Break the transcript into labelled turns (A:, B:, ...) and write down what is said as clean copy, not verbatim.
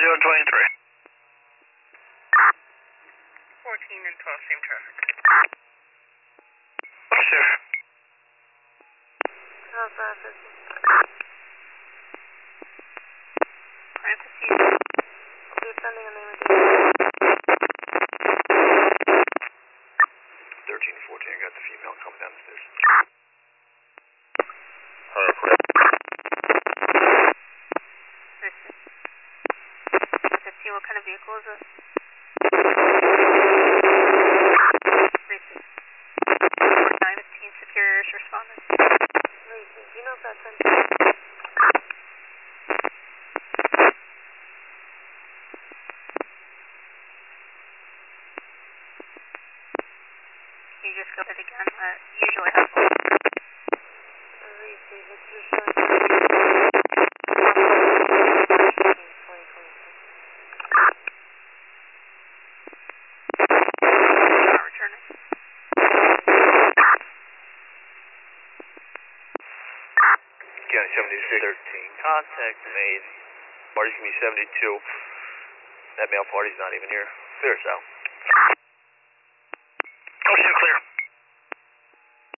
A: 023.
B: 14 and 12, same traffic.
A: Sure.
B: Parentheses.
C: We're sending a name of
A: 1314, I got the female coming down the stairs.
B: Listen. 15, what kind of vehicle is it? Listen. 915 Superior's responding.
C: Lacey, do you know if that's in?
B: Can you just go ahead again? Usually has one.
C: Lacey, it's your son. 2026.
B: Not returning.
A: County 7613, contact made. Party's gonna be 72. That male party's not even here. Clear, Sal. Oh, shit, clear.